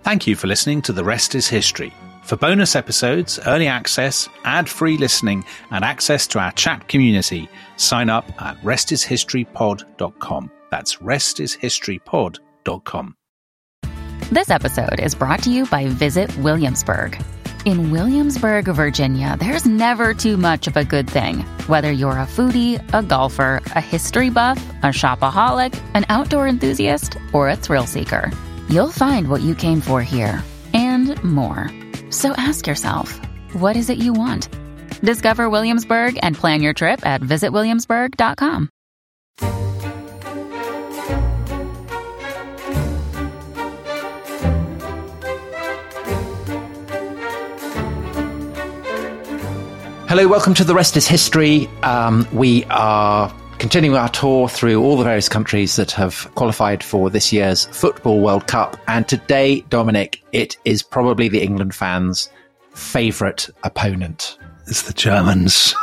Thank you for listening to The Rest is History. For bonus episodes, early access, ad-free listening, and access to our chat community, sign up at restishistorypod.com. That's restishistorypod.com. This episode is brought to you by Visit Williamsburg. In Williamsburg, Virginia, there's never too much of a good thing. Whether you're a foodie, a golfer, a history buff, a shopaholic, an outdoor enthusiast, or a thrill seeker, you'll find what you came for here and more. So ask yourself, what is it you want? Discover Williamsburg and plan your trip at visitwilliamsburg.com. Hello, welcome to The Rest is History. We are continuing our tour through all the various countries that have qualified for this year's Football World Cup. And today, Dominic, it is probably the England fans' favourite opponent. It's the Germans.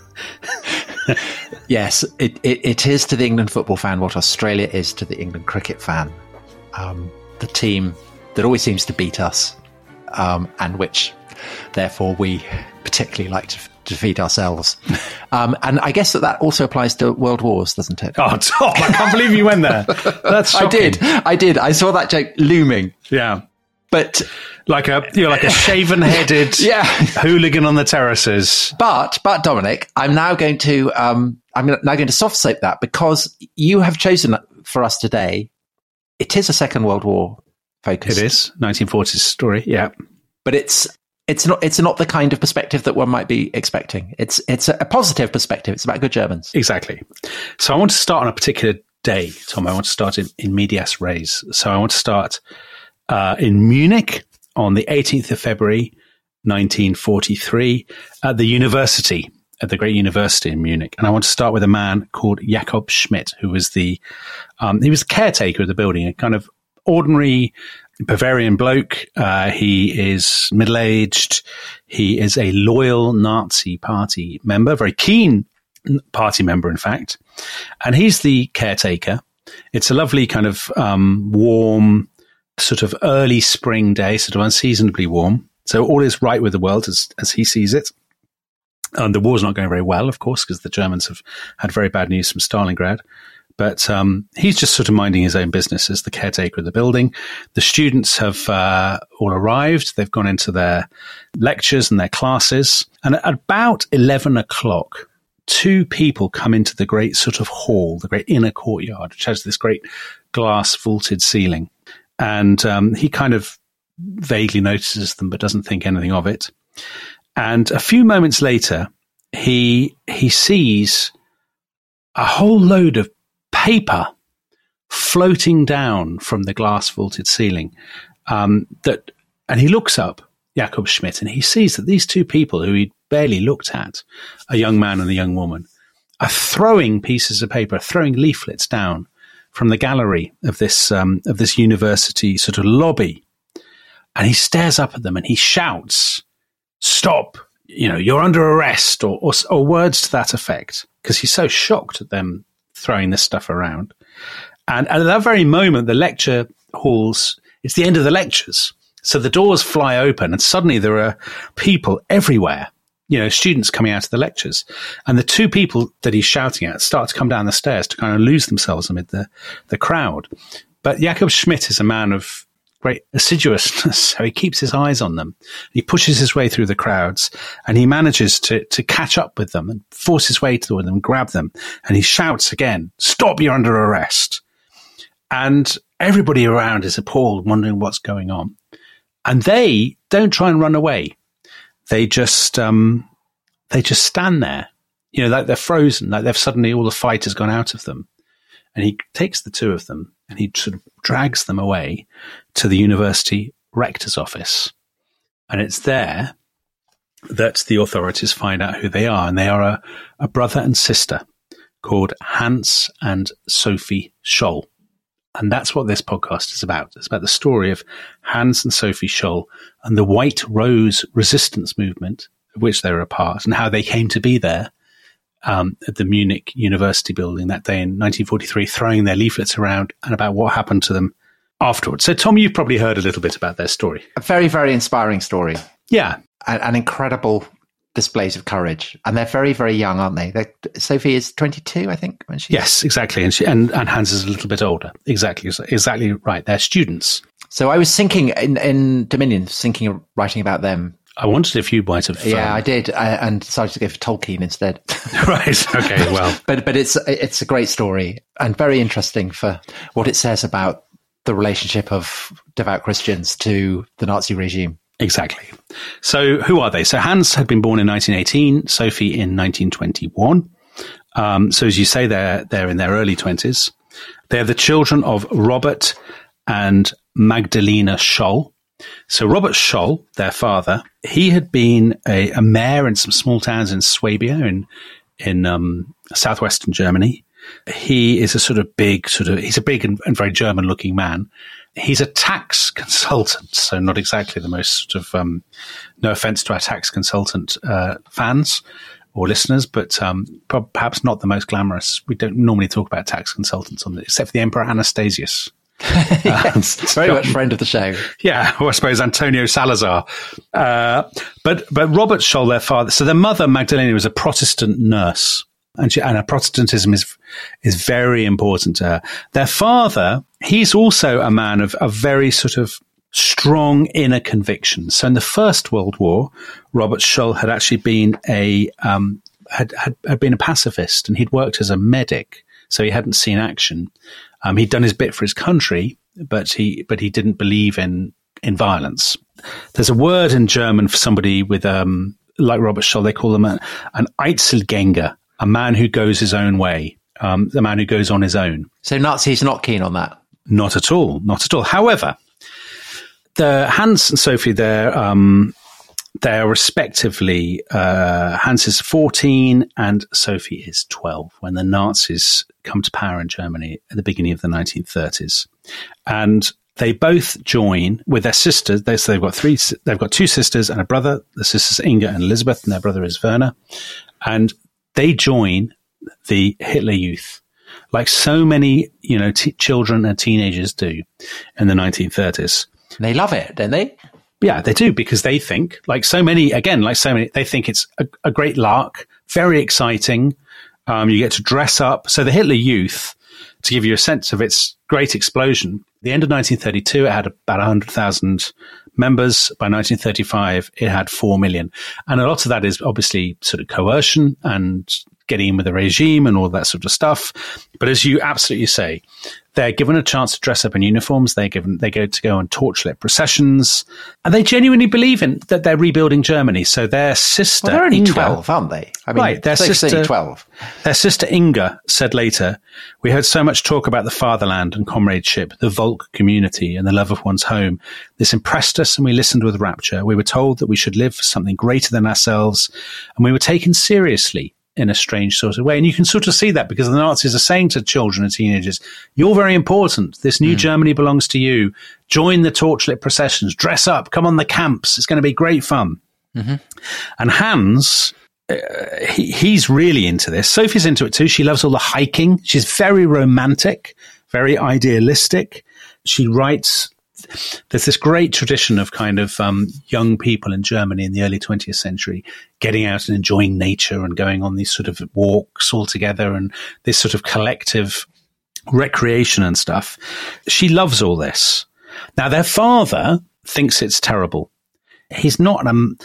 Yes, it is to the England football fan what Australia is to the England cricket fan. The team that always seems to beat us, and which, therefore, we particularly like to defeat ourselves. And I guess that also applies to world wars, doesn't it? Oh, Tom, I can't believe you went there. That's shocking. I did. I saw that joke looming. Yeah. But like a shaven-headed hooligan on the terraces. But Dominic, I'm now going to soft soap that, because you have chosen for us today. It is a Second World War focus. It is 1940s story. Yeah, but it's not the kind of perspective that one might be expecting. It's a positive perspective. It's about good Germans. Exactly. So I want to start on a particular day, Tom. I want to start in medias res. So I want to start in Munich on the 18th of February, 1943, at the university, at the great university in Munich. And I want to start with a man called Jakob Schmidt, who was he was the caretaker of the building, a kind of ordinary Bavarian bloke. He is middle-aged. He is a loyal Nazi party member, very keen party member, in fact. And he's the caretaker. It's a lovely kind of warm, sort of early spring day, sort of unseasonably warm. So all is right with the world as he sees it. The war's not going very well, of course, because the Germans have had very bad news from Stalingrad. But he's just sort of minding his own business as the caretaker of the building. The students have all arrived. They've gone into their lectures and their classes. And at about 11 o'clock, two people come into the great sort of hall, the great inner courtyard, which has this great glass vaulted ceiling. And he kind of vaguely notices them, but doesn't think anything of it. And a few moments later, he sees a whole load of paper floating down from the glass vaulted ceiling. And he looks up, Jakob Schmidt, and he sees that these two people who he'd barely looked at, a young man and a young woman, are throwing pieces of paper, throwing leaflets down from the gallery of this university sort of lobby. And he stares up at them and he shouts, "Stop! You're under arrest," or words to that effect, because he's so shocked at them throwing this stuff around. And at that very moment, the lecture halls, it's the end of the lectures. So the doors fly open and suddenly there are people everywhere, students coming out of the lectures. And the two people that he's shouting at start to come down the stairs to kind of lose themselves amid the crowd. But Jakob Schmidt is a man of great assiduousness, so he keeps his eyes on them. He pushes his way through the crowds and he manages to catch up with them and force his way toward them, grab them. And he shouts again, "Stop, you're under arrest." And everybody around is appalled, wondering what's going on. And they don't try and run away. They just stand there, like they're frozen, like they've suddenly all the fight has gone out of them. And he takes the two of them and he sort of drags them away to the university rector's office. And it's there that the authorities find out who they are. And they are a brother and sister called Hans and Sophie Scholl. And that's what this podcast is about. It's about the story of Hans and Sophie Scholl and the White Rose resistance movement, of which they were a part, and how they came to be there at the Munich University building that day in 1943, throwing their leaflets around, and about what happened to them afterwards. So, Tom, you've probably heard a little bit about their story. A very, very inspiring story. Yeah. An incredible displays of courage. And they're very, very young, aren't they? Sophie is 22, I think. Yes, exactly. And Hans is a little bit older. Exactly right. They're students. So I was thinking in Dominion, writing about them. I wondered if you might have. Yeah, I did, and decided to go for Tolkien instead. Right. Okay. Well, but it's a great story and very interesting for what it says about the relationship of devout Christians to the Nazi regime. Exactly. So who are they? So Hans had been born in 1918, Sophie in 1921. So as you say, they're in their early 20s. They're the children of Robert and Magdalena Scholl. So Robert Scholl, their father, he had been a mayor in some small towns in Swabia in southwestern Germany. He is he's a big and very German looking man. He's a tax consultant, so not exactly the most sort of, no offense to our tax consultant fans or listeners, but perhaps not the most glamorous. We don't normally talk about tax consultants except for the Emperor Anastasius. Yes, very much friend of the show. Yeah, or I suppose Antonio Salazar. But Robert Scholl, their father, so their mother, Magdalena, was a Protestant nurse. And her Protestantism is very important to her. Their father, he's also a man of a very sort of strong inner convictions. So in the First World War, Robert Scholl had actually been had been a pacifist, and he'd worked as a medic, so he hadn't seen action. He'd done his bit for his country, but he didn't believe in violence. There's a word in German for somebody with like Robert Scholl. They call them an Einzelgänger. A man who goes his own way, the man who goes on his own. So Nazis not keen on that? Not at all, not at all. However, the Hans and Sophie, they're respectively, Hans is 14 and Sophie is 12 when the Nazis come to power in Germany at the beginning of the 1930s. And they both join with their sisters. They've got two sisters and a brother. The sisters Inga and Elizabeth, and their brother is Werner. And they join the Hitler Youth, like so many, children and teenagers do in the 1930s. They love it, don't they? Yeah, they do, because they think, they think it's a great lark, very exciting. You get to dress up. So the Hitler Youth, to give you a sense of its great explosion, the end of 1932, it had about 100,000 members. By 1935, it had 4 million. And a lot of that is obviously sort of coercion and getting in with the regime and all that sort of stuff. But as you absolutely say, they're given a chance to dress up in uniforms. They go on torchlit processions, and they genuinely believe in that they're rebuilding Germany. So their sister, they're only Inga, 12, aren't they? I mean, right, their sister 12. Their sister Inga said later, "We heard so much talk about the fatherland and comradeship, the Volk community, and the love of one's home. This impressed us, and we listened with rapture. We were told that we should live for something greater than ourselves, and we were taken seriously in a strange sort of way." And you can sort of see that, because the Nazis are saying to children and teenagers, you're very important. This new Germany belongs to you. Join the torchlit processions. Dress up. Come on the camps. It's going to be great fun. Mm-hmm. And Hans, he's really into this. Sophie's into it too. She loves all the hiking. She's very romantic, very idealistic. She writes... There's this great tradition of kind of young people in Germany in the early 20th century getting out and enjoying nature and going on these sort of walks all together, and this sort of collective recreation and stuff. She loves all this. Now, their father thinks it's terrible. He's not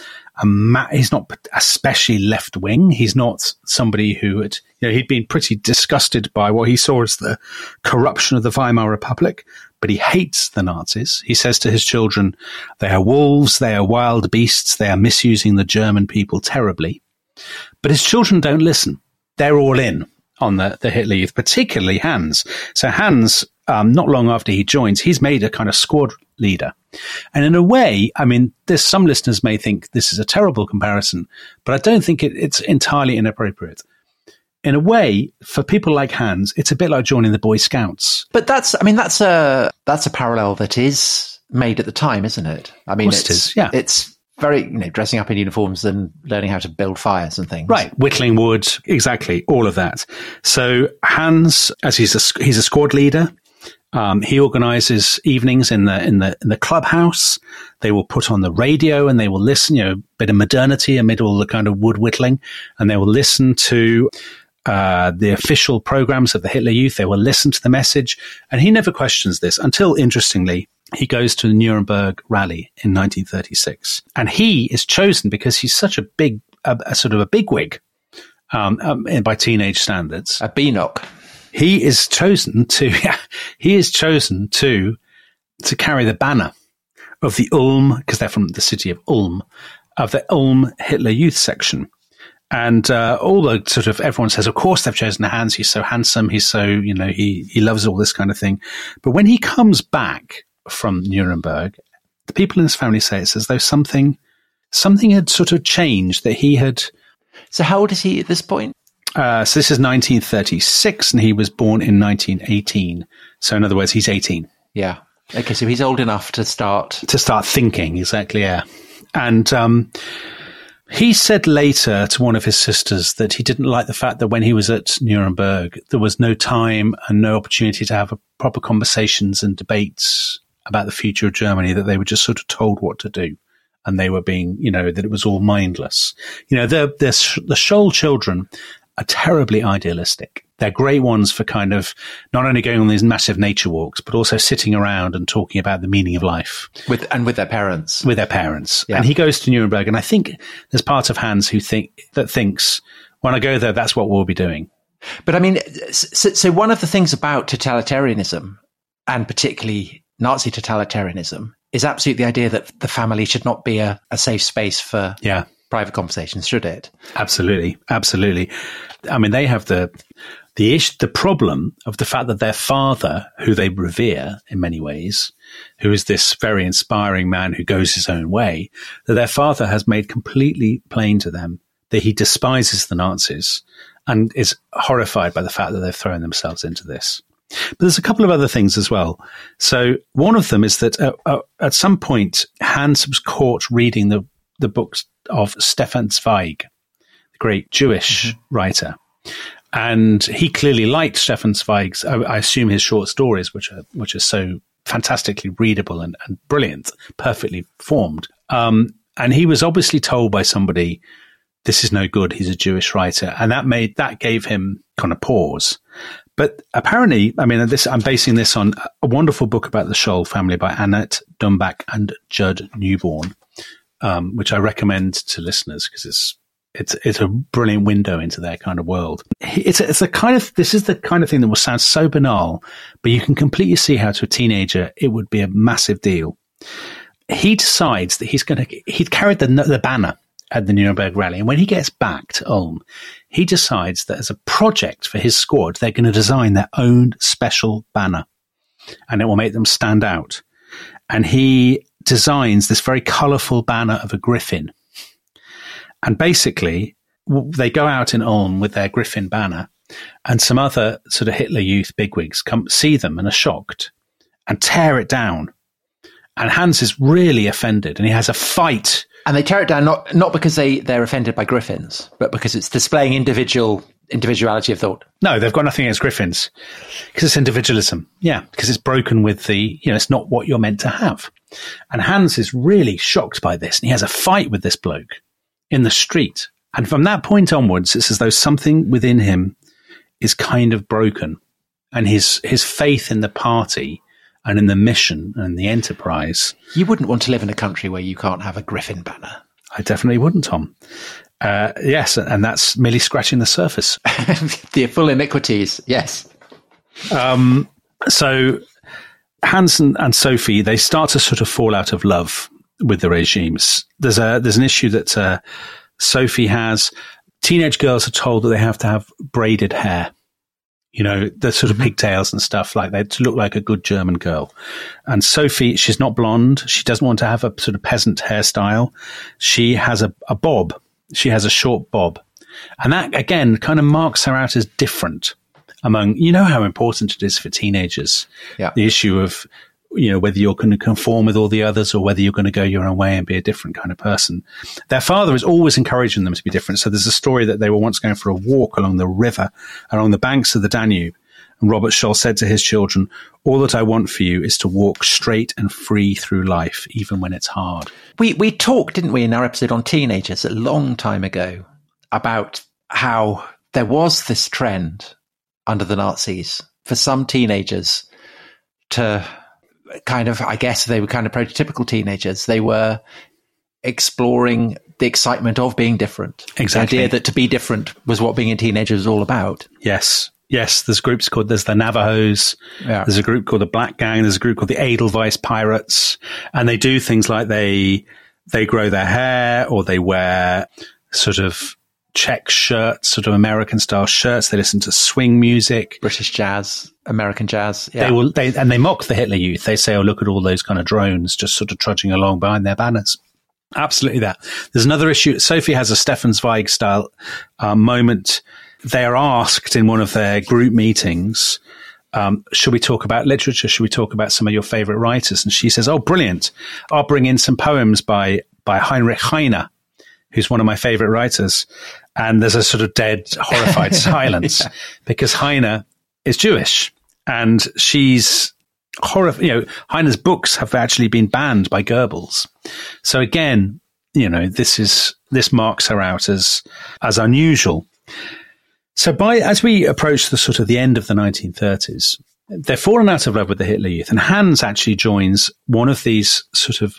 he's not especially left wing. He's not somebody who had, he'd been pretty disgusted by what he saw as the corruption of the Weimar Republic, but he hates the Nazis. He says to his children, they are wolves, they are wild beasts, they are misusing the German people terribly. But his children don't listen. They're all in on the Hitler Youth, particularly Hans. So Hans, not long after he joins, he's made a kind of squad leader. And in a way, I mean, there's some listeners may think this is a terrible comparison, but I don't think it's entirely inappropriate. In a way, for people like Hans, it's a bit like joining the Boy Scouts. But that's a parallel that is made at the time, isn't it? I mean, it's very, dressing up in uniforms and learning how to build fires and things. Right, whittling wood, exactly, all of that. So Hans, as he's a squad leader, He organizes evenings in the clubhouse. They will put on the radio and they will listen, a bit of modernity amid all the kind of wood whittling, and they will listen to the official programs of the Hitler Youth. They will listen to the message, and he never questions this until, interestingly, he goes to the Nuremberg rally in 1936, and he is chosen because he's such a big, sort of a bigwig by teenage standards. A Beanock. He is chosen to carry the banner of the Ulm, because they're from the city of Ulm, of the Ulm Hitler Youth section. And all the sort of, everyone says, of course they've chosen Hans. He's so handsome. He's so, he loves all this kind of thing. But when he comes back from Nuremberg, the people in his family say it's as though something had sort of changed, that he had. So how old is he at this point? So this is 1936, and he was born in 1918. So in other words, he's 18. Yeah. Okay, so he's old enough to start thinking, exactly, yeah. And he said later to one of his sisters that he didn't like the fact that when he was at Nuremberg, there was no time and no opportunity to have proper conversations and debates about the future of Germany, that they were just sort of told what to do. And they were being, that it was all mindless. The Scholl children are terribly idealistic. They're great ones for kind of not only going on these massive nature walks, but also sitting around and talking about the meaning of life. With their parents. With their parents. Yeah. And he goes to Nuremberg, and I think there's part of Hans who thinks, when I go there, that's what we'll be doing. But I mean, so one of the things about totalitarianism, and particularly Nazi totalitarianism, is absolutely the idea that the family should not be a safe space for private conversations, should it? Absolutely. Absolutely. I mean, they have the problem of the fact that their father, who they revere in many ways, who is this very inspiring man who goes his own way, that their father has made completely plain to them that he despises the Nazis and is horrified by the fact that they've thrown themselves into this. But there's a couple of other things as well. So one of them is that at some point, Hans was caught reading the books of Stefan Zweig, the great Jewish writer. And he clearly liked Stefan Zweig's, I assume, his short stories, which are so fantastically readable and brilliant, perfectly formed. And he was obviously told by somebody, this is no good, he's a Jewish writer. And that gave him kind of pause. But apparently, I mean, I'm basing this on a wonderful book about the Scholl family by Annette Dumbach and Judd Newborn, which I recommend to listeners because it's a brilliant window into their kind of world. This is the kind of thing that will sound so banal, but you can completely see how to a teenager it would be a massive deal. He decides that he'd carried the banner at the Nuremberg rally, and when he gets back to Ulm, he decides that as a project for his squad, they're going to design their own special banner, and it will make them stand out. And he designs this very colourful banner of a griffin. And basically, they go out in Ulm with their griffin banner, and some other sort of Hitler Youth bigwigs come see them and are shocked and tear it down. And Hans is really offended, and he has a fight. And they tear it down not because they're offended by griffins, but because it's displaying individuality of thought. No, they've got nothing against griffins because it's individualism. Yeah, because it's broken with it's not what you're meant to have. And Hans is really shocked by this, and he has a fight with this bloke in the street. And from that point onwards, it's as though something within him is kind of broken, and his faith in the party and in the mission and the enterprise. You wouldn't want to live in a country where you can't have a griffin banner. I definitely wouldn't, Tom. Yes, and that's merely scratching the surface. The full iniquities, yes. So Hans and Sophie, they start to sort of fall out of love with the regimes. There's an issue that Sophie has. Teenage girls are told that they have to have braided hair. The sort of pigtails and stuff like that to look like a good German girl. And Sophie, she's not blonde. She doesn't want to have a sort of peasant hairstyle. She has a bob. She has a short bob. And that, again, kind of marks her out as different among, how important it is for teenagers. Yeah. The issue of, whether you're going to conform with all the others or whether you're going to go your own way and be a different kind of person. Their father is always encouraging them to be different. So there's a story that they were once going for a walk along the river, along the banks of the Danube. And Robert Scholl said to his children, "All that I want for you is to walk straight and free through life, even when it's hard." We talked, didn't we, in our episode on teenagers a long time ago about how there was this trend under the Nazis for some teenagers to kind of, I guess they were kind of prototypical teenagers. They were exploring the excitement of being different. Exactly. The idea that to be different was what being a teenager was all about. Yes. There's groups called, there's the Navajos. Yeah. There's a group called the Black Gang. There's a group called the Edelweiss Pirates. And they do things like they grow their hair, or they wear sort of check shirts, sort of American style shirts. They listen to swing music, British jazz, American jazz. Yeah. They mock the Hitler Youth. They say, "Oh, look at all those kind of drones just sort of trudging along behind their banners." Absolutely that. There's another issue. Sophie has a Stefan Zweig style moment. They are asked in one of their group meetings, should we talk about literature? Should we talk about some of your favorite writers? And she says, "Oh, brilliant. I'll bring in some poems by Heinrich Heine, who's one of my favorite writers." And there's a sort of dead, horrified silence because Heine is Jewish, and she's horrified. Heine's books have actually been banned by Goebbels. So again, this marks her out as unusual. So as we approach the sort of the end of the 1930s, they're fallen out of love with the Hitler Youth, and Hans actually joins one of these sort of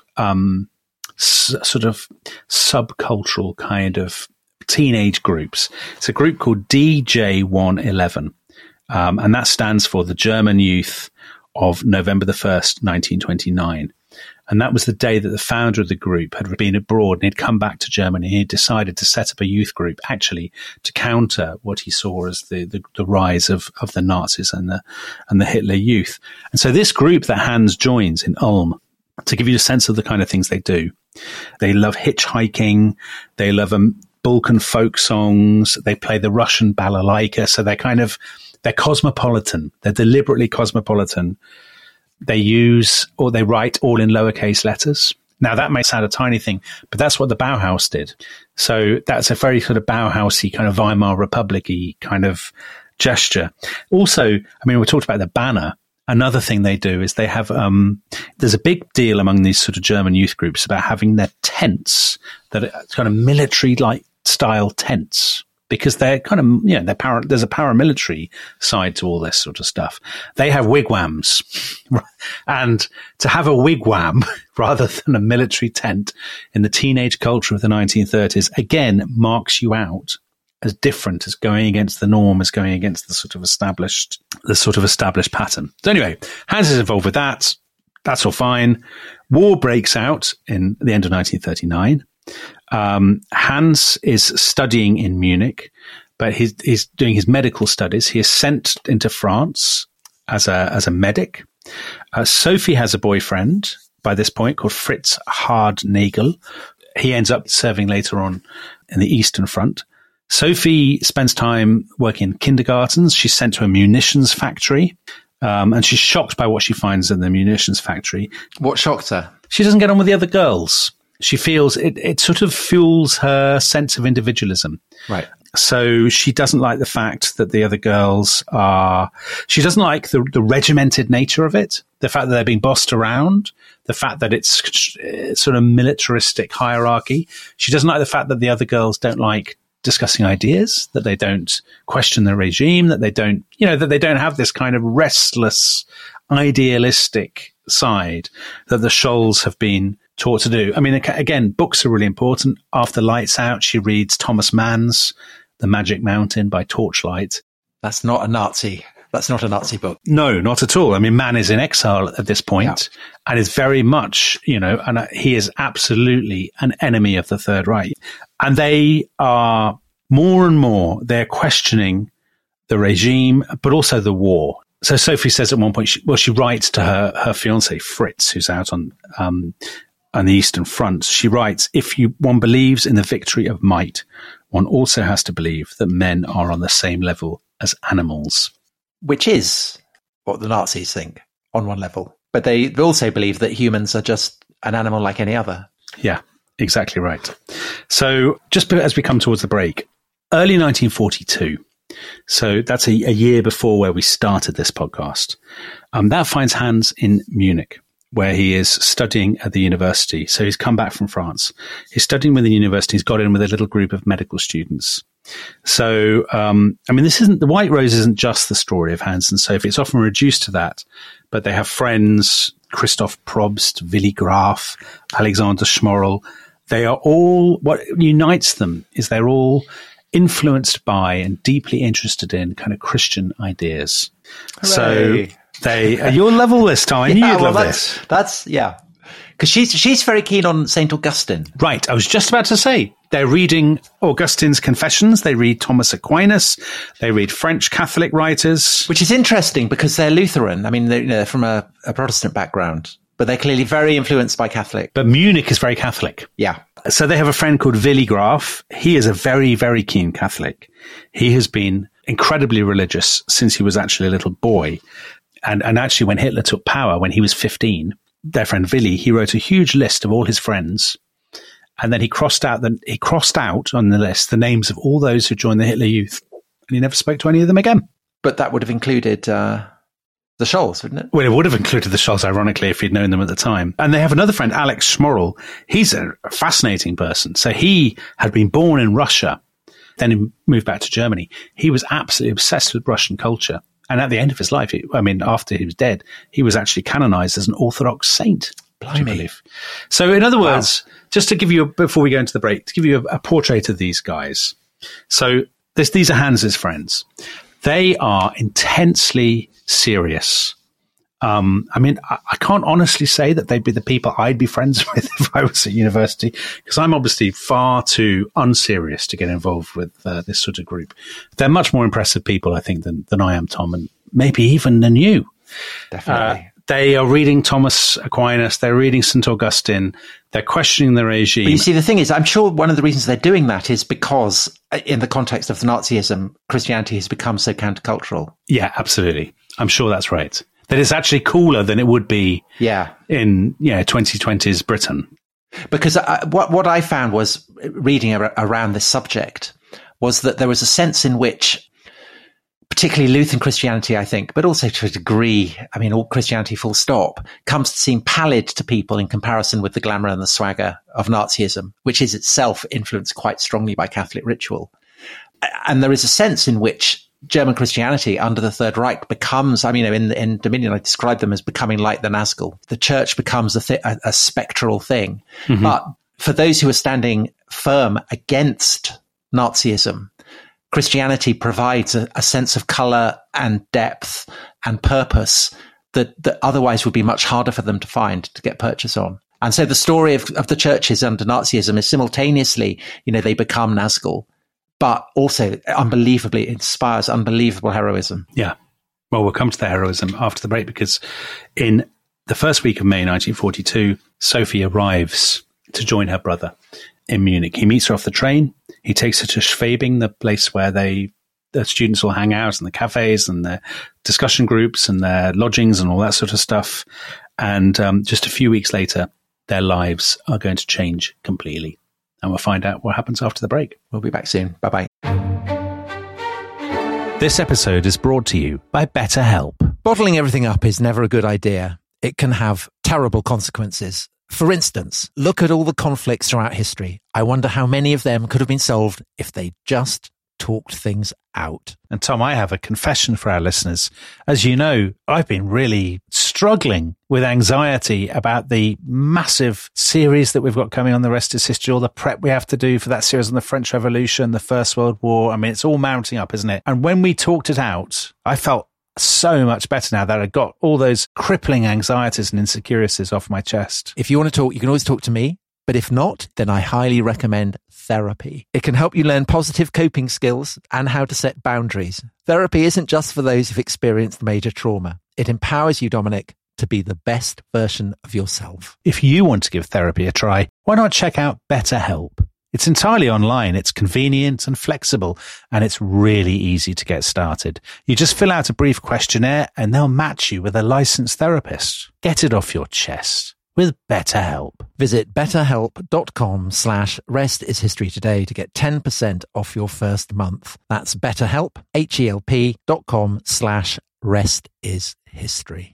subcultural kind of teenage groups. It's a group called DJ111, and that stands for the German Youth of November the 1st, 1929. And that was the day that the founder of the group had been abroad and he'd come back to Germany. He decided to set up a youth group actually to counter what he saw as the rise of the Nazis and the Hitler Youth. And so this group that Hans joins in Ulm, to give you a sense of the kind of things they do, they love hitchhiking, they love Balkan folk songs, they play the Russian balalaika, so they're cosmopolitan, they're deliberately cosmopolitan. They write all in lowercase letters. Now, that may sound a tiny thing, but that's what the Bauhaus did. So that's a very sort of Bauhausy kind of Weimar Republic-y kind of gesture. Also, we talked about the banner. Another thing they do is they have, there's a big deal among these sort of German youth groups about having their tents that are kind of military-like style tents. Because they're kind of, there's a paramilitary side to all this sort of stuff. They have wigwams. And to have a wigwam rather than a military tent in the teenage culture of the 1930s, again, marks you out as different, as going against the norm, as going against the sort of established pattern. So anyway, Hans is involved with that. That's all fine. War breaks out in the end of 1939. Hans is studying in Munich, but he's doing his medical studies. He is sent into France as a medic. Sophie has a boyfriend by this point called Fritz Hardnagel. He ends up serving later on in the Eastern Front. Sophie spends time working in kindergartens. She's sent to a munitions factory, and she's shocked by what she finds in the munitions factory. What shocked her? She doesn't get on with the other girls. She feels it sort of fuels her sense of individualism. Right. So she doesn't like the fact that the other girls she doesn't like the regimented nature of it, the fact that they're being bossed around, the fact that it's sort of militaristic hierarchy. She doesn't like the fact that the other girls don't like discussing ideas, that they don't question the regime, that they don't have this kind of restless, idealistic side that the Scholls have been taught to do. Again, books are really important. After Lights Out, she reads Thomas Mann's The Magic Mountain by Torchlight. That's not a Nazi book. No, not at all. Mann is in exile at this point, and is very much, and he is absolutely an enemy of the Third Reich. And they are more and more, they're questioning the regime, but also the war. So Sophie says at one point, she writes to her fiancé, Fritz, who's out on the Eastern Front. She writes, if one believes in the victory of might, one also has to believe that men are on the same level as animals. Which is what the Nazis think on one level. But they also believe that humans are just an animal like any other. Yeah, exactly right. So just as we come towards the break, early 1942, So that's a year before where we started this podcast. That finds Hans in Munich, where he is studying at the university. So he's come back from France. He's studying with the university. He's got in with a little group of medical students. So, the White Rose isn't just the story of Hans and Sophie. It's often reduced to that, but they have friends, Christoph Probst, Willi Graf, Alexander Schmorl. They are all, what unites them is they're all influenced by and deeply interested in kind of Christian ideas. Hooray. So you'll love all this, Tom. I knew you'd love this. That's because she's very keen on St. Augustine. Right. I was just about to say, they're reading Augustine's Confessions. They read Thomas Aquinas. They read French Catholic writers. Which is interesting because they're Lutheran. I mean, they're from a Protestant background, but they're clearly very influenced by Catholic. But Munich is very Catholic. Yeah. So they have a friend called Willi Graf. He is a very, very keen Catholic. He has been incredibly religious since he was actually a little boy. And actually, when Hitler took power, when he was 15, their friend Willi, he wrote a huge list of all his friends. And then he crossed out on the list the names of all those who joined the Hitler Youth. And he never spoke to any of them again. But that would have included the Scholls, wouldn't it? Well, it would have included the Scholls, ironically, if he'd known them at the time. And they have another friend, Alex Schmorl. He's a fascinating person. So he had been born in Russia, then he moved back to Germany. He was absolutely obsessed with Russian culture. And at the end of his life, after he was dead, he was actually canonized as an Orthodox saint. Blimey. So in other words, just to give you, before we go into the break, to give you a portrait of these guys. So these are Hans's friends. They are intensely serious. I can't honestly say that they'd be the people I'd be friends with if I was at university, because I'm obviously far too unserious to get involved with this sort of group. They're much more impressive people, I think, than I am, Tom, and maybe even than you. Definitely. They are reading Thomas Aquinas. They're reading St. Augustine. They're questioning the regime. But you see, the thing is, I'm sure one of the reasons they're doing that is because in the context of Nazism, Christianity has become so countercultural. Yeah, absolutely. I'm sure that's right. That it's actually cooler than it would be in 2020s Britain. Because what I found was, reading around this subject, was that there was a sense in which, particularly Lutheran Christianity, I think, but also to a degree, all Christianity full stop, comes to seem pallid to people in comparison with the glamour and the swagger of Nazism, which is itself influenced quite strongly by Catholic ritual. And there is a sense in which German Christianity under the Third Reich becomes, in Dominion, I describe them as becoming like the Nazgul. The church becomes a spectral thing. Mm-hmm. But for those who are standing firm against Nazism, Christianity provides a sense of color and depth and purpose that otherwise would be much harder for them to find, to get purchase on. And so the story of the churches under Nazism is simultaneously, they become Nazgul, but also unbelievably inspires unbelievable heroism. Yeah. Well, we'll come to the heroism after the break, because in the first week of May 1942, Sophie arrives to join her brother in Munich. He meets her off the train. He takes her to Schwabing, the place where the students will hang out, and the cafes and the discussion groups and their lodgings and all that sort of stuff. And just a few weeks later, their lives are going to change completely. And we'll find out what happens after the break. We'll be back soon. Bye-bye. This episode is brought to you by BetterHelp. Bottling everything up is never a good idea. It can have terrible consequences. For instance, look at all the conflicts throughout history. I wonder how many of them could have been solved if they just talked things out. And Tom, I have a confession for our listeners. As you know, I've been really struggling with anxiety about the massive series that we've got coming on The Rest is History, all the prep we have to do for that series on the French Revolution, the First World War. It's all mounting up, isn't it? And when we talked it out, I felt so much better now that I got all those crippling anxieties and insecurities off my chest. If you want to talk, you can always talk to me. But if not, then I highly recommend therapy. It can help you learn positive coping skills and how to set boundaries. Therapy isn't just for those who've experienced major trauma. It empowers you, Dominic, to be the best version of yourself. If you want to give therapy a try, why not check out BetterHelp? It's entirely online, it's convenient and flexible, and it's really easy to get started. You just fill out a brief questionnaire and they'll match you with a licensed therapist. Get it off your chest. with BetterHelp. Visit betterhelp.com/restishistory today to get 10% off your first month. That's BetterHelp, HELP.com/restishistory.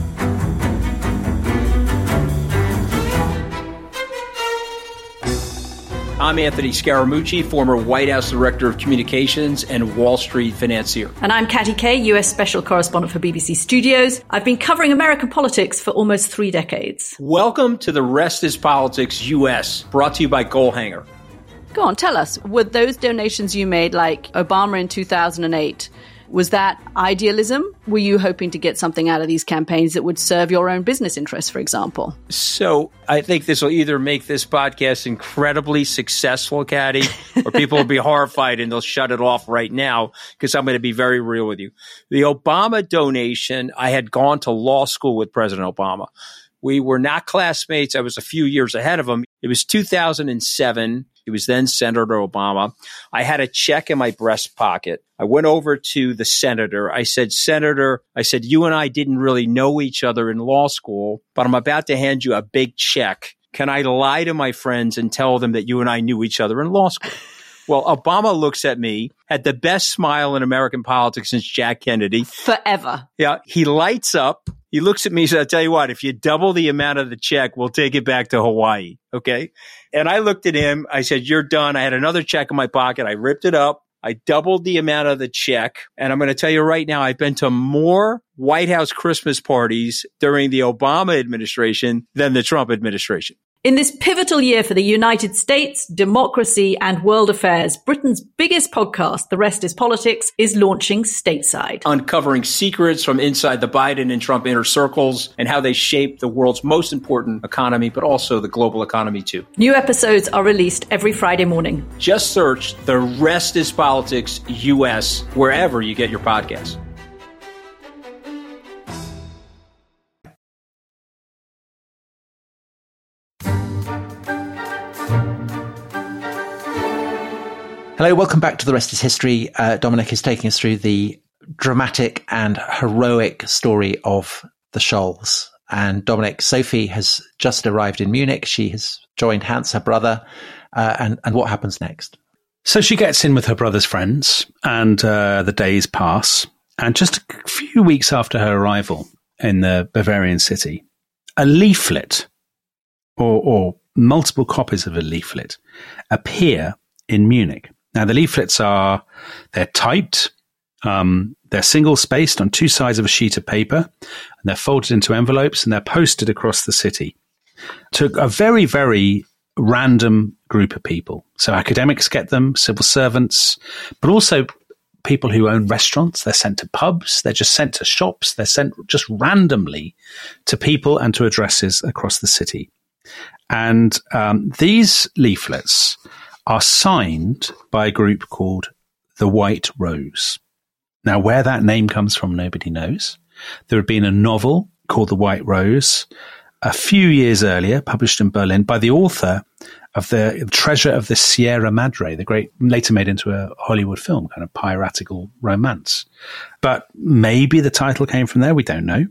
I'm Anthony Scaramucci, former White House Director of Communications and Wall Street financier. And I'm Katty Kay, US Special Correspondent for BBC Studios. I've been covering American politics for almost 3 decades. Welcome to The Rest is Politics US, brought to you by Goalhanger. Go on, tell us, were those donations you made, like Obama in 2008, was that idealism? Were you hoping to get something out of these campaigns that would serve your own business interests, for example? So I think this will either make this podcast incredibly successful, Katty, or people will be horrified and they'll shut it off right now because I'm going to be very real with you. The Obama donation, I had gone to law school with President Obama. We were not classmates. I was a few years ahead of him. It was 2007. He was then Senator Obama. I had a check in my breast pocket. I went over to the senator. I said, Senator, you and I didn't really know each other in law school, but I'm about to hand you a big check. Can I lie to my friends and tell them that you and I knew each other in law school? Well, Obama looks at me, had the best smile in American politics since Jack Kennedy. Forever. Yeah. He lights up. He looks at me and says, I'll tell you what, if you double the amount of the check, we'll take it back to Hawaii. Okay. And I looked at him. I said, you're done. I had another check in my pocket. I ripped it up. I doubled the amount of the check. And I'm going to tell you right now, I've been to more White House Christmas parties during the Obama administration than the Trump administration. In this pivotal year for the United States, democracy, and world affairs, Britain's biggest podcast, The Rest is Politics, is launching stateside. Uncovering secrets from inside the Biden and Trump inner circles and how they shape the world's most important economy, but also the global economy too. New episodes are released every Friday morning. Just search The Rest is Politics US wherever you get your podcasts. Hello, welcome back to The Rest is History. Dominic is taking us through the dramatic and heroic story of the Scholls. And Dominic, Sophie has just arrived in Munich. She has joined Hans, her brother. And what happens next? So she gets in with her brother's friends and the days pass. And just a few weeks after her arrival in the Bavarian city, a leaflet or multiple copies of a leaflet appear in Munich. Now, the leaflets they're typed, they're single-spaced on 2 sides of a sheet of paper, and they're folded into envelopes, and they're posted across the city to a very, very random group of people. So academics get them, civil servants, but also people who own restaurants. They're sent to pubs, they're just sent to shops, they're sent just randomly to people and to addresses across the city. And these leaflets are signed by a group called the White Rose. Now, where that name comes from, nobody knows. There had been a novel called The White Rose a few years earlier, published in Berlin by the author of The Treasure of the Sierra Madre, the great, later made into a Hollywood film, kind of piratical romance. But maybe the title came from there. We don't know.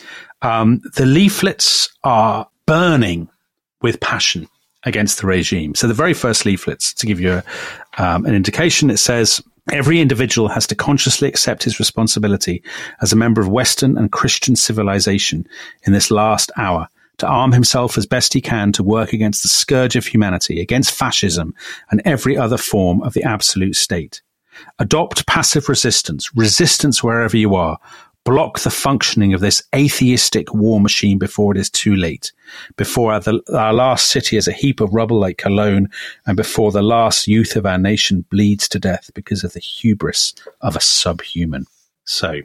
The leaflets are burning with passion against the regime. So the very first leaflets, to give you an indication, it says, every individual has to consciously accept his responsibility as a member of Western and Christian civilization in this last hour, to arm himself as best he can to work against the scourge of humanity, against fascism and every other form of the absolute state. Adopt passive resistance wherever you are. Block the functioning of this atheistic war machine before it is too late, before our last city is a heap of rubble like Cologne, and before the last youth of our nation bleeds to death because of the hubris of a subhuman. So,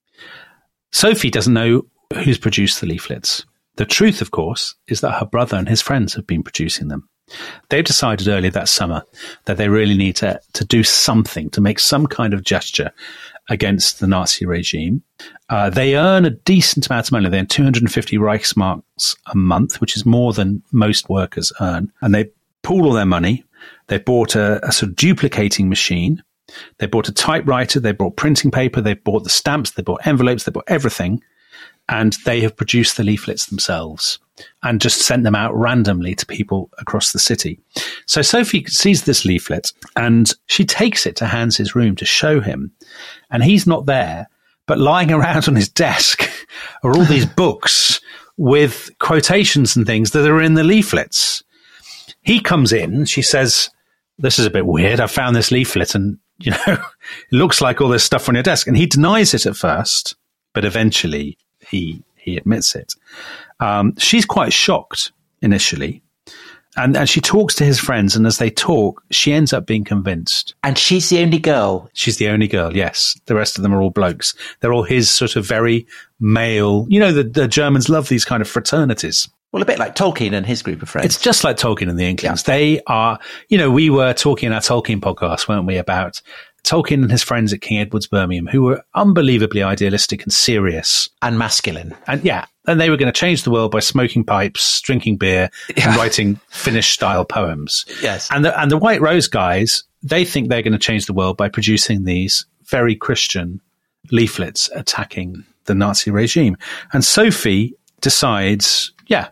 Sophie doesn't know who's produced the leaflets. The truth, of course, is that her brother and his friends have been producing them. They've decided earlier that summer that they really need to do something, to make some kind of gesture against the Nazi regime. They earn a decent amount of money. They earn 250 Reichsmarks a month, which is more than most workers earn. And they pool all their money. They bought a sort of duplicating machine. They bought a typewriter. They bought printing paper. They bought the stamps. They bought envelopes. They bought everything. And they have produced the leaflets themselves. and just sent them out randomly to people across the city. So Sophie sees this leaflet and she takes it to Hans's room to show him. And he's not there, but lying around on his desk are all these books with quotations and things that are in the leaflets. He comes in, she says, "This is a bit weird. I found this leaflet and, it looks like all this stuff on your desk." And he denies it at first, but eventually he admits it. She's quite shocked initially. And she talks to his friends, and as they talk, she ends up being convinced. And she's the only girl. She's the only girl, yes. The rest of them are all blokes. They're all his sort of very male. The Germans love these kind of fraternities. Well, a bit like Tolkien and his group of friends. It's just like Tolkien and the Inklings. Yeah. They are, we were talking in our Tolkien podcast, weren't we, about Tolkien and his friends at King Edward's Birmingham, who were unbelievably idealistic and serious. And masculine. And they were going to change the world by smoking pipes, drinking beer, and writing Finnish-style poems. Yes. And the White Rose guys, they think they're going to change the world by producing these very Christian leaflets attacking the Nazi regime. And Sophie decides,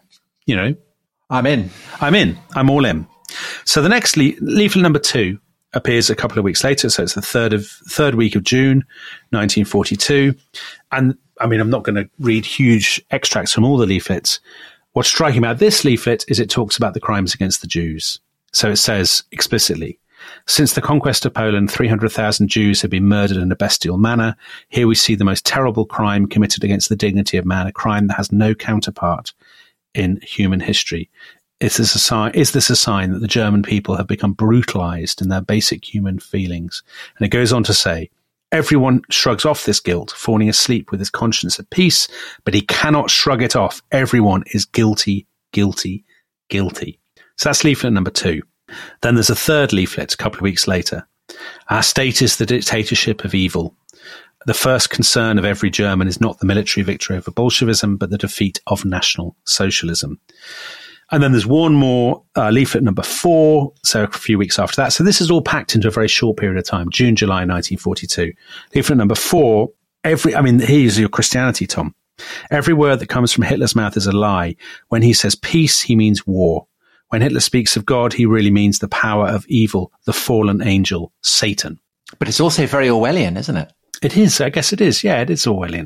I'm in. I'm all in. So the next leaflet number 2 appears a couple of weeks later. So it's the third week of June, 1942. And I'm not going to read huge extracts from all the leaflets. What's striking about this leaflet is it talks about the crimes against the Jews. So it says explicitly, "Since the conquest of Poland, 300,000 Jews have been murdered in a bestial manner. Here we see the most terrible crime committed against the dignity of man, a crime that has no counterpart in human history. Is this a sign that the German people have become brutalized in their basic human feelings?" And it goes on to say, "Everyone shrugs off this guilt, falling asleep with his conscience at peace, but he cannot shrug it off. Everyone is guilty, guilty, guilty." So that's leaflet number 2. Then there's a third leaflet a couple of weeks later. "Our state is the dictatorship of evil. The first concern of every German is not the military victory over Bolshevism, but the defeat of National Socialism." And then there's one more, leaflet number 4, so a few weeks after that. So this is all packed into a very short period of time, June, July 1942. Leaflet number 4, here's your Christianity, Tom. "Every word that comes from Hitler's mouth is a lie. When he says peace, he means war. When Hitler speaks of God, he really means the power of evil, the fallen angel, Satan." But it's also very Orwellian, isn't it? It is. I guess it is. Yeah, it is Orwellian.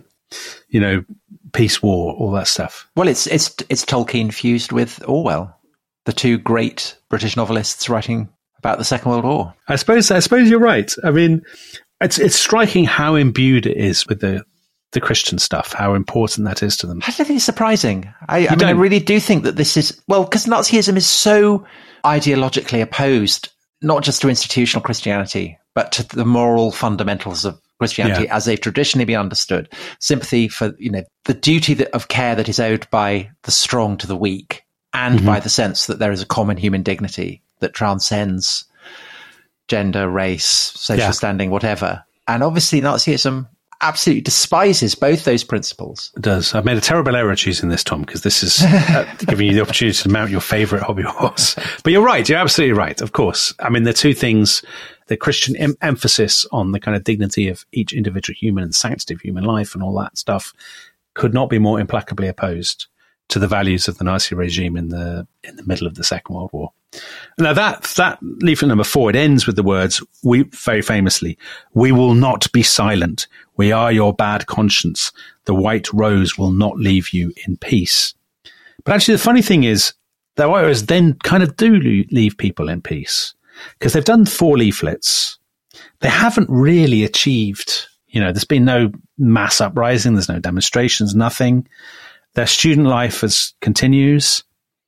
Peace, war, all that stuff. Well, it's Tolkien fused with Orwell, the two great British novelists writing about the Second World War. I suppose you're right. It's striking how imbued it is with the Christian stuff, how important that is to them. I don't think it's surprising. I really do think that this is, because Nazism is so ideologically opposed, not just to institutional Christianity, but to the moral fundamentals of Christianity as they've traditionally been understood. Sympathy for, the duty of care that is owed by the strong to the weak, and by the sense that there is a common human dignity that transcends gender, race, social standing, whatever. And obviously Nazism absolutely despises both those principles. It does. I've made a terrible error choosing this, Tom, because this is giving you the opportunity to mount your favourite hobby horse. But you're right. You're absolutely right. Of course. The two things, the Christian emphasis on the kind of dignity of each individual human and the sanctity of human life and all that stuff could not be more implacably opposed to the values of the Nazi regime in the middle of the Second World War. Now that leaflet number 4, it ends with the words, very famously, "We will not be silent. We are your bad conscience. The White Rose will not leave you in peace." But actually the funny thing is, the White Rose then kind of do leave people in peace, because they've done 4 leaflets. They haven't really achieved, there's been no mass uprising, there's no demonstrations, nothing. Their student life continues.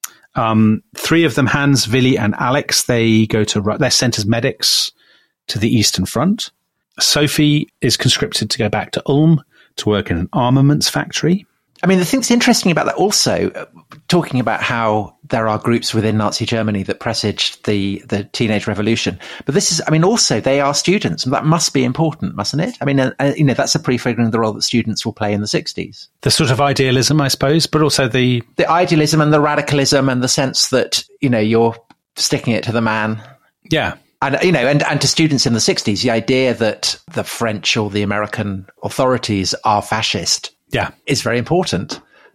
3 of them, Hans, Willy, and Alex, they're sent as medics to the Eastern Front. Sophie is conscripted to go back to Ulm to work in an armaments factory. The thing that's interesting about that also, talking about how there are groups within Nazi Germany that presaged the teenage revolution. But this is, also they are students, and that must be important, mustn't it? That's a prefiguring of the role that students will play in the 60s. The sort of idealism, I suppose, but also the idealism and the radicalism and the sense that, you're sticking it to the man. Yeah. And, and to students in the 60s, the idea that the French or the American authorities are fascist is very important.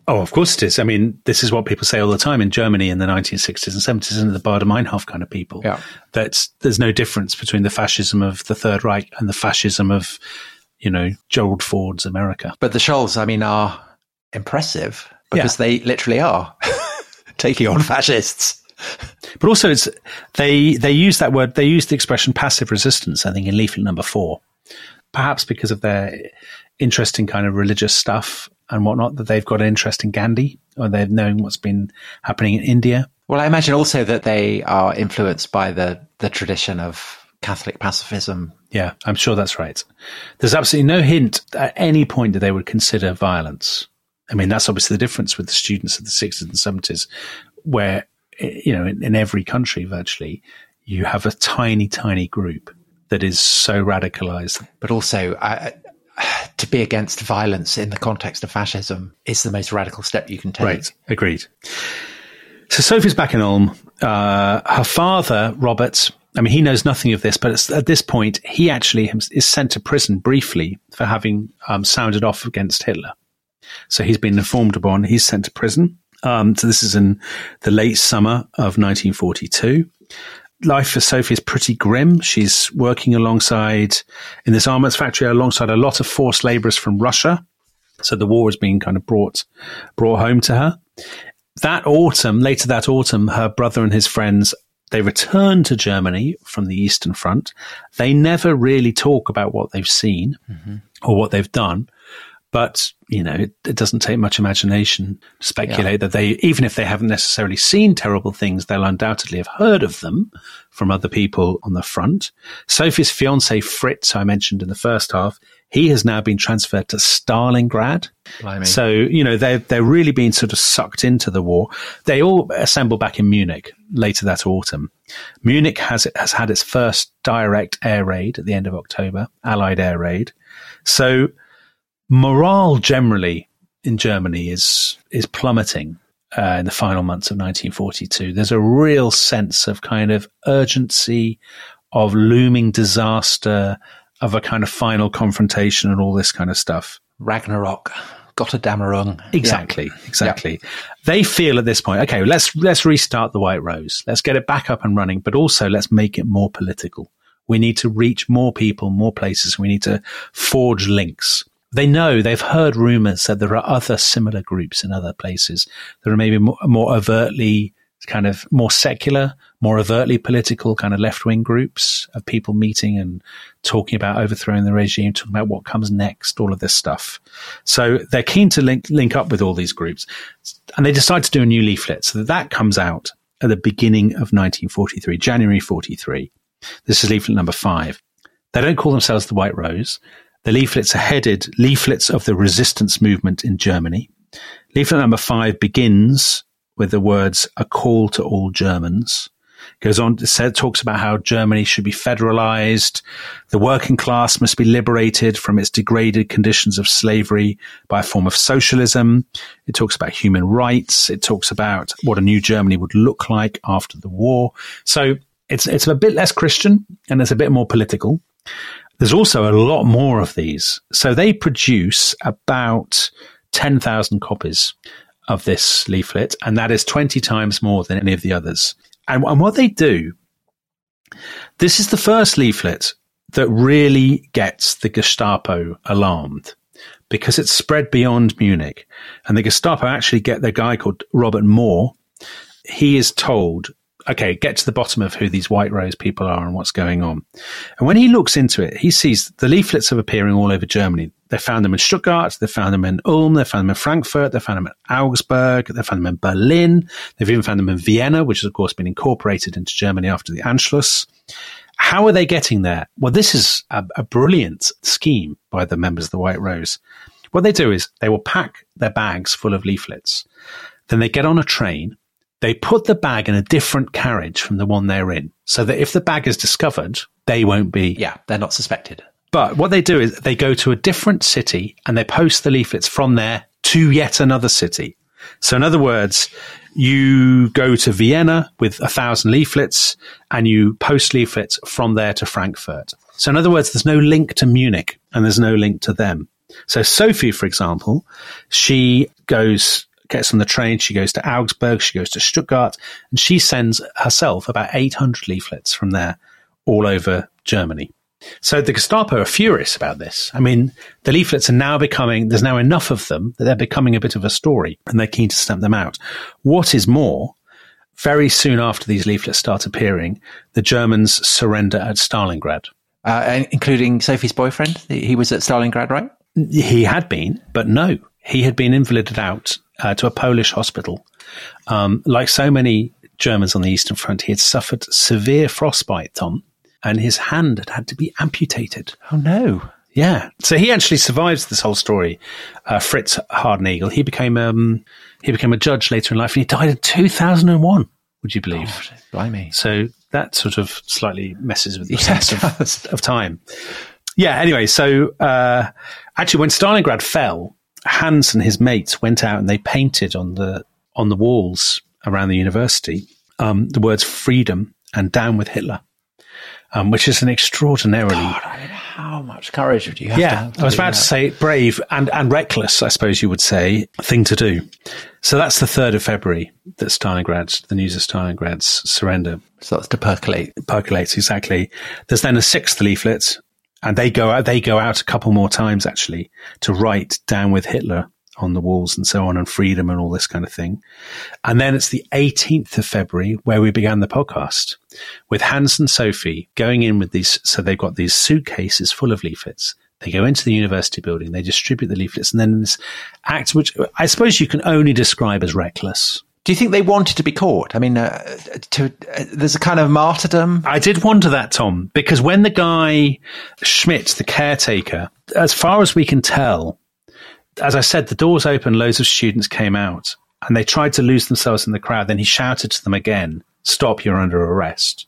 Oh, of course it is. I mean, this is what people say all the time in Germany in the 1960s and 70s, and the Baader-Meinhof kind of people. Yeah. That there's no difference between the fascism of the Third Reich and the fascism of, Gerald Ford's America. But the Scholls, I mean, are impressive because they literally are taking on fascists. But also, they use that word. They use the expression passive resistance, I think, in leaflet number 4, perhaps because of their interest in kind of religious stuff and whatnot, that they've got an interest in Gandhi, or they're knowing what's been happening in India. Well, I imagine also that they are influenced by the tradition of Catholic pacifism. Yeah, I'm sure that's right. There's absolutely no hint at any point that they would consider violence. I mean, that's obviously the difference with the students of the 60s and 70s, where, in every country virtually, you have a tiny, tiny group that is so radicalized. But also, to be against violence in the context of fascism is the most radical step you can take. Right, agreed. So Sophie's back in Ulm. Her father, Robert, I mean, he knows nothing of this, but at this point, he actually is sent to prison briefly for having sounded off against Hitler. So he's been informed upon, he's sent to prison. So this is in the late summer of 1942. Life for Sophie is pretty grim. She's working in this armaments factory alongside a lot of forced laborers from Russia. So the war is being kind of brought home to her. Later that autumn, her brother and his friends, they return to Germany from the Eastern Front. They never really talk about what they've seen or what they've done. But, it doesn't take much imagination to speculate that even if they haven't necessarily seen terrible things, they'll undoubtedly have heard of them from other people on the front. Sophie's fiancé, Fritz, I mentioned in the first half, he has now been transferred to Stalingrad. Blimey. So, they're really being sort of sucked into the war. They all assemble back in Munich later that autumn. Munich has had its first direct air raid at the end of October, Allied air raid. So morale generally in Germany is plummeting in the final months of 1942. There's a real sense of kind of urgency, of looming disaster, of a kind of final confrontation and all this kind of stuff. Ragnarok, Gotterdammerung. Exactly. Yeah. They feel at this point, okay, let's restart the White Rose. Let's get it back up and running, but also let's make it more political. We need to reach more people, more places. We need to forge links. They've heard rumors that there are other similar groups in other places that are maybe more overtly kind of more secular, more overtly political kind of left-wing groups of people meeting and talking about overthrowing the regime, talking about what comes next, all of this stuff. So they're keen to link up with all these groups, and they decide to do a new leaflet. So that comes out at the beginning of 1943, January 43. This is leaflet number 5. They don't call themselves the White Rose. The leaflets are headed Leaflets of the Resistance Movement in Germany. Leaflet number 5 begins with the words, a call to all Germans. Goes on to talks about how Germany should be federalized. The working class must be liberated from its degraded conditions of slavery by a form of socialism. It talks about human rights. It talks about what a new Germany would look like after the war. So it's a bit less Christian and it's a bit more political. There's also a lot more of these. So they produce about 10,000 copies of this leaflet, and that is 20 times more than any of the others. And what they do, this is the first leaflet that really gets the Gestapo alarmed because it's spread beyond Munich. And the Gestapo actually get the guy called Robert Moore. He is told, okay, get to the bottom of who these White Rose people are and what's going on. And when he looks into it, he sees the leaflets are appearing all over Germany. They found them in Stuttgart, they found them in Ulm, they found them in Frankfurt, they found them in Augsburg, they found them in Berlin, they've even found them in Vienna, which has of course been incorporated into Germany after the Anschluss. How are they getting there? Well, this is a brilliant scheme by the members of the White Rose. What they do is they will pack their bags full of leaflets. Then they get on a train. They put the bag in a different carriage from the one they're in, so that if the bag is discovered, they won't be. Yeah, they're not suspected. But what they do is they go to a different city and they post the leaflets from there to yet another city. So in other words, you go to Vienna with 1,000 leaflets and you post leaflets from there to Frankfurt. So in other words, there's no link to Munich and there's no link to them. So Sophie, for example, she goes gets on the train, she goes to Augsburg, she goes to Stuttgart, and she sends herself about 800 leaflets from there all over Germany. So the Gestapo are furious about this. I mean, the leaflets are now there's now enough of them that they're becoming a bit of a story, and they're keen to stamp them out. What is more, very soon after these leaflets start appearing, the Germans surrender at Stalingrad. Including Sophie's boyfriend? He was at Stalingrad, right? He had been, but no. He had been invalided out to a Polish hospital. Like so many Germans on the Eastern Front, he had suffered severe frostbite, Tom, and his hand had had to be amputated. Oh, no. Yeah. So he actually survives this whole story. Fritz Hardenegel. He became a judge later in life, and he died in 2001. Would you believe? Oh, blimey. So that sort of slightly messes with the sense of time. Yeah. Anyway, so actually, when Stalingrad fell, Hans and his mates went out and they painted on the walls around the university the words "freedom" and "down with Hitler." Which is an extraordinarily... God, I mean, how much courage would you have to have? I was about to say brave and reckless, I suppose you would say, thing to do. So that's the 3rd of February that the news of Stalingrad's surrender starts to percolate. Percolates, exactly. There's then a 6th leaflet, and they go out a couple more times, actually, to write "down with Hitler" on the walls and so on, and freedom and all this kind of thing. And then it's the 18th of February where we began the podcast with Hans and Sophie going in with these. So they've got these suitcases full of leaflets. They go into the university building, they distribute the leaflets, and then this act, which I suppose you can only describe as reckless. Do you think they wanted to be caught? I mean, there's a kind of martyrdom. I did wonder that, Tom, because when the guy Schmidt, the caretaker, as far as we can tell, as I said, the doors opened, loads of students came out, and they tried to lose themselves in the crowd. Then he shouted to them again, "Stop, you're under arrest."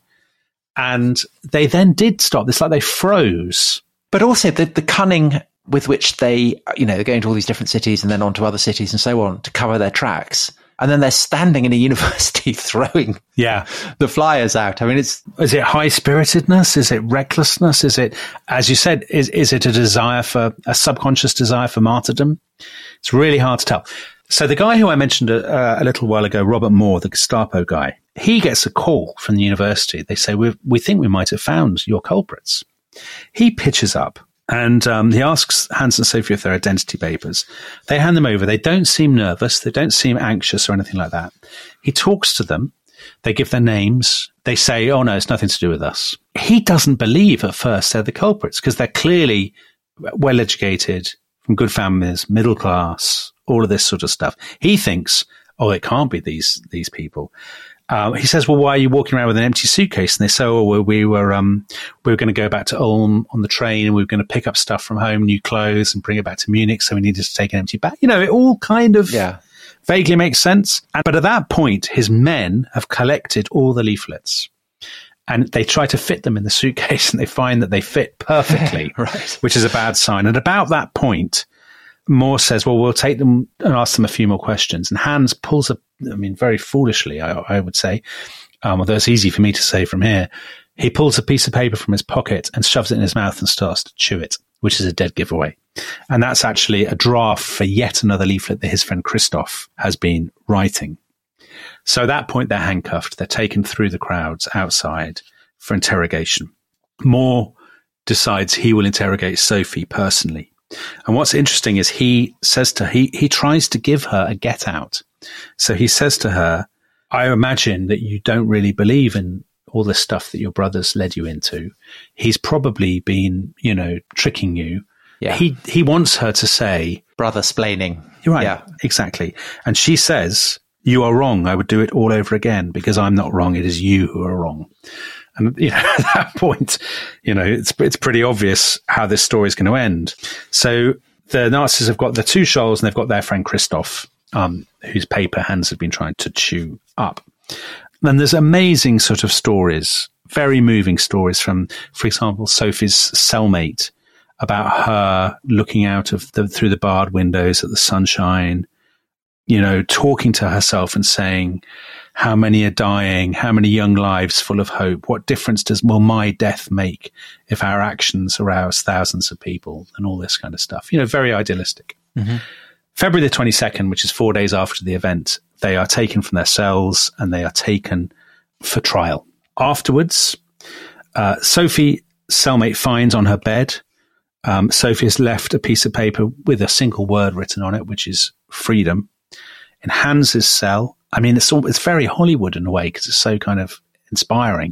And they then did stop. It's like they froze. But also the cunning with which they're going to all these different cities and then on to other cities and so on to cover their tracks. And then they're standing in a university throwing the flyers out. I mean, is it high-spiritedness? Is it recklessness? Is it, as you said, is it a subconscious desire for martyrdom? It's really hard to tell. So the guy who I mentioned a little while ago, Robert Moore, the Gestapo guy, he gets a call from the university. They say, we think we might have found your culprits. He pitches up. And he asks Hans and Sophie if their identity papers. They hand them over. They don't seem nervous. They don't seem anxious or anything like that. He talks to them. They give their names. They say, "Oh, no, it's nothing to do with us." He doesn't believe at first they're the culprits because they're clearly well-educated, from good families, middle class, all of this sort of stuff. He thinks, "Oh, it can't be these people." He says, "Well, why are you walking around with an empty suitcase?" And they say, "Oh, well, we were going to go back to Ulm on the train, and we were going to pick up stuff from home, new clothes, and bring it back to Munich. So we needed to take an empty bag." It all kind of vaguely makes sense. But at that point, his men have collected all the leaflets, and they try to fit them in the suitcase, and they find that they fit perfectly, right, which is a bad sign. And about that point, Moore says, "Well, we'll take them and ask them a few more questions." And Hans pulls very foolishly, I would say, although it's easy for me to say from here, he pulls a piece of paper from his pocket and shoves it in his mouth and starts to chew it, which is a dead giveaway. And that's actually a draft for yet another leaflet that his friend Christoph has been writing. So at that point, they're handcuffed. They're taken through the crowds outside for interrogation. Moore decides he will interrogate Sophie personally. And what's interesting is he tries to give her a get out. So he says to her, "I imagine that you don't really believe in all the stuff that your brother's led you into. He's probably been, tricking you." Yeah. He wants her to say, brother-splaining. You're right. Yeah. Exactly. And she says, "You are wrong. I would do it all over again because I'm not wrong. It is you who are wrong." And, at that point, it's pretty obvious how this story is going to end. So the Nazis have got the two Scholls and they've got their friend Christoph, whose paper Hans had been trying to chew up. Then there's amazing sort of stories, very moving stories from, for example, Sophie's cellmate about her looking out of through the barred windows at the sunshine, talking to herself and saying, "How many are dying? How many young lives full of hope? What difference will my death make if our actions arouse thousands of people?" And all this kind of stuff. Very idealistic. Mm-hmm. February the 22nd, which is 4 days after the event, they are taken from their cells and they are taken for trial. Afterwards, Sophie, cellmate, finds on her bed, Sophie has left a piece of paper with a single word written on it, which is freedom. In Hans's cell, I mean, it's very Hollywood in a way because it's so kind of inspiring.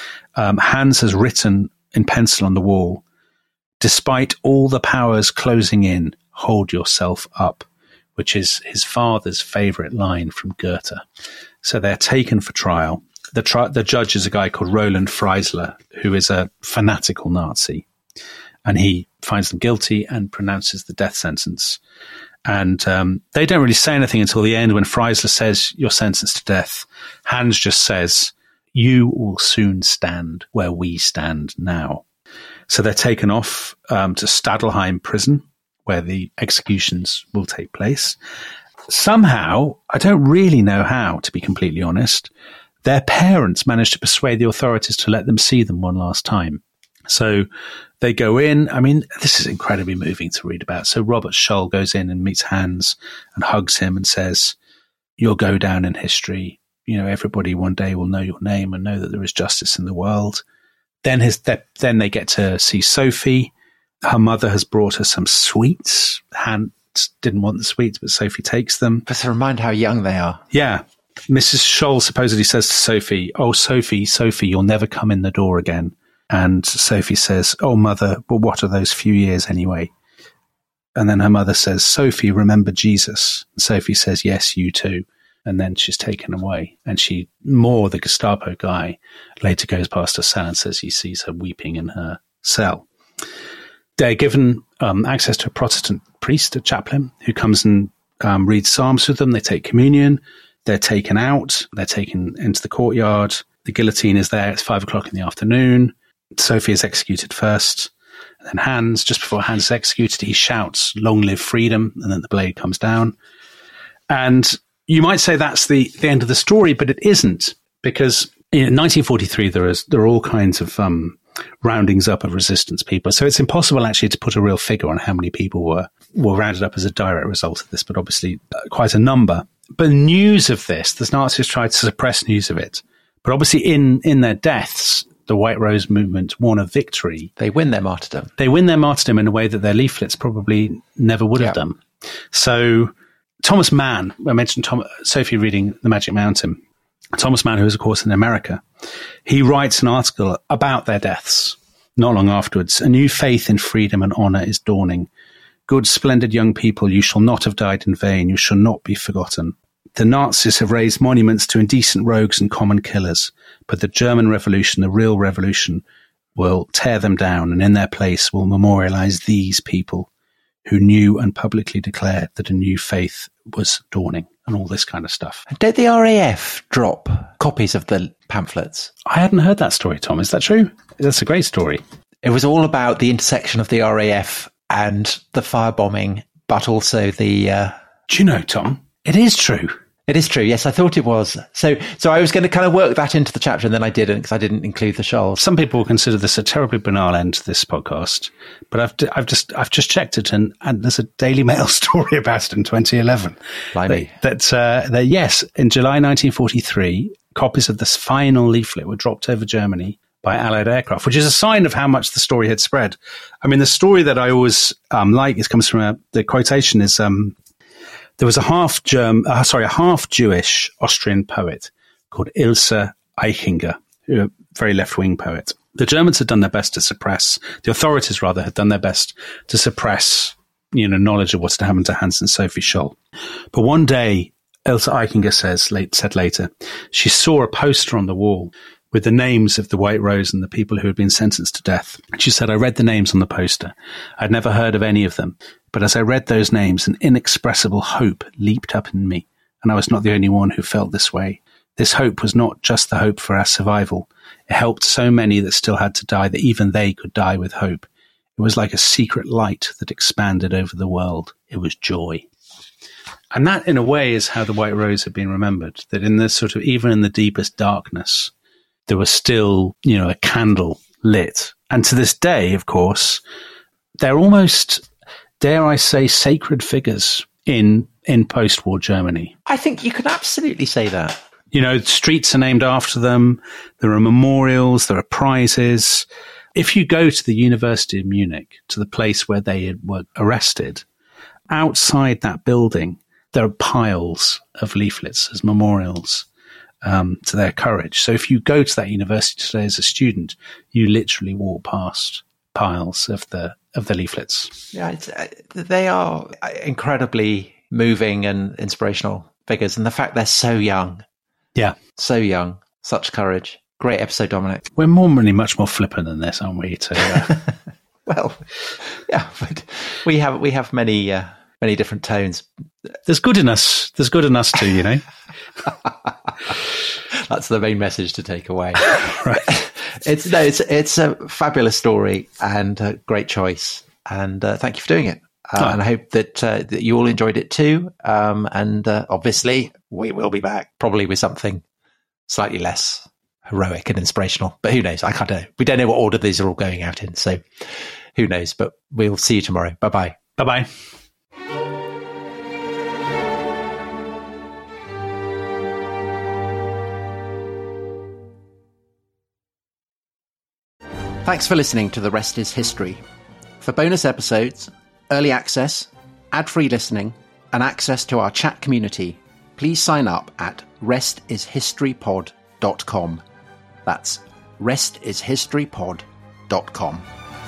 Hans has written in pencil on the wall, "Despite all the powers closing in, hold yourself up," which is his father's favorite line from Goethe. So they're taken for trial. The judge is a guy called Roland Freisler, who is a fanatical Nazi, and he finds them guilty and pronounces the death sentence. And they don't really say anything until the end when Freisler says, "You're sentenced to death." Hans just says, "You will soon stand where we stand now." So they're taken off to Stadelheim prison, where the executions will take place. Somehow, I don't really know how, to be completely honest, their parents managed to persuade the authorities to let them see them one last time. So they go in. I mean, this is incredibly moving to read about. So Robert Scholl goes in and meets Hans and hugs him and says, "You'll go down in history. You know, everybody one day will know your name and know that there is justice in the world." Then they get to see Sophie. Her mother has brought her some sweets. Hans didn't want the sweets, but Sophie takes them. Just to remind how young they are. Yeah. Mrs. Scholl supposedly says to Sophie, "Oh, Sophie, you'll never come in the door again." And Sophie says, "Oh, mother, but what are those few years anyway?" And then her mother says, "Sophie, remember Jesus?" And Sophie says, "Yes, you too." And then she's taken away. And the Gestapo guy, later goes past her cell and says he sees her weeping in her cell. They're given access to a Protestant priest, a chaplain, who comes and reads psalms with them. They take communion. They're taken out. They're taken into the courtyard. The guillotine is there. It's 5:00 in the afternoon. Sophie is executed first. And then Hans, just before Hans is executed, he shouts, "Long live freedom," and then the blade comes down. And you might say that's the end of the story, but it isn't, because in 1943 there are all kinds of roundings up of resistance people. So it's impossible actually to put a real figure on how many people were rounded up as a direct result of this, but obviously quite a number. But news of this, the Nazis tried to suppress news of it. But obviously in their deaths, the White Rose movement won a victory. They win their martyrdom. They win their martyrdom in a way that their leaflets probably never would have done. So Thomas Mann, I mentioned Sophie reading The Magic Mountain. Thomas Mann, who is, of course, in America, he writes an article about their deaths not long afterwards. "A new faith in freedom and honor is dawning. Good, splendid young people, you shall not have died in vain. You shall not be forgotten. The Nazis have raised monuments to indecent rogues and common killers, but the German Revolution, the real revolution, will tear them down, and in their place will memorialize these people who knew and publicly declared that a new faith was dawning," and all this kind of stuff. Did the RAF drop copies of the pamphlets? I hadn't heard that story, Tom. Is that true? That's a great story. It was all about the intersection of the RAF and the firebombing, but also the... Do you know, Tom? It is true. It is true. Yes, I thought it was. So I was going to kind of work that into the chapter, and then I didn't, because I didn't include the Scholls. Some people will consider this a terribly banal end to this podcast, but I've just checked it, and there's a Daily Mail story about it in 2011. Blimey. That yes, in July 1943, copies of this final leaflet were dropped over Germany by Allied aircraft, which is a sign of how much the story had spread. I mean, the story that I always comes from the quotation is. There was a half Jewish Austrian poet called Ilse Eichinger, a very left-wing poet. The Germans had done their best to suppress, the authorities rather had done their best to suppress, knowledge of what's to happen to Hans and Sophie Scholl. But one day, Ilse Eichinger said later, she saw a poster on the wall with the names of the White Rose and the people who had been sentenced to death. She said, "I read the names on the poster. I'd never heard of any of them. But as I read those names, an inexpressible hope leaped up in me, and I was not the only one who felt this way. This hope was not just the hope for our survival. It helped so many that still had to die that even they could die with hope. It was like a secret light that expanded over the world. It was joy." And that, in a way, is how the White Rose had been remembered, that in this sort of, even in the deepest darkness, there was still, a candle lit. And to this day, of course, they're almost, dare I say, sacred figures in post-war Germany. I think you can absolutely say that. You know, streets are named after them. There are memorials. There are prizes. If you go to the University of Munich, to the place where they were arrested, outside that building, there are piles of leaflets as memorials to their courage. So if you go to that university today as a student, you literally walk past piles of the leaflets. Yeah, they are incredibly moving and inspirational figures, and the fact they're so young. Yeah, so young, such courage. Great episode, Dominic. We're normally much more flippant than this, aren't we? Well, yeah, but we have many different tones. There's good in us. There's good in us too, you know. That's the main message to take away. Right. It's a fabulous story and a great choice. And thank you for doing it. And I hope that you all enjoyed it too. And obviously, we will be back probably with something slightly less heroic and inspirational. But who knows? I can't know. We don't know what order these are all going out in. So who knows? But we'll see you tomorrow. Bye-bye. Bye-bye. Thanks for listening to The Rest is History. For bonus episodes, early access, ad-free listening, and access to our chat community, please sign up at restishistorypod.com. That's restishistorypod.com.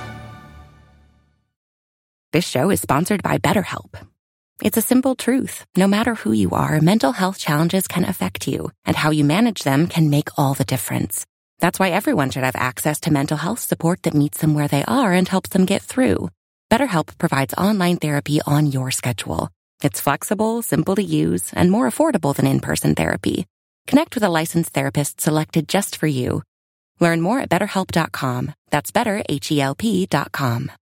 This show is sponsored by BetterHelp. It's a simple truth. No matter who you are, mental health challenges can affect you, and how you manage them can make all the difference. That's why everyone should have access to mental health support that meets them where they are and helps them get through. BetterHelp provides online therapy on your schedule. It's flexible, simple to use, and more affordable than in-person therapy. Connect with a licensed therapist selected just for you. Learn more at BetterHelp.com. That's BetterHelp.com.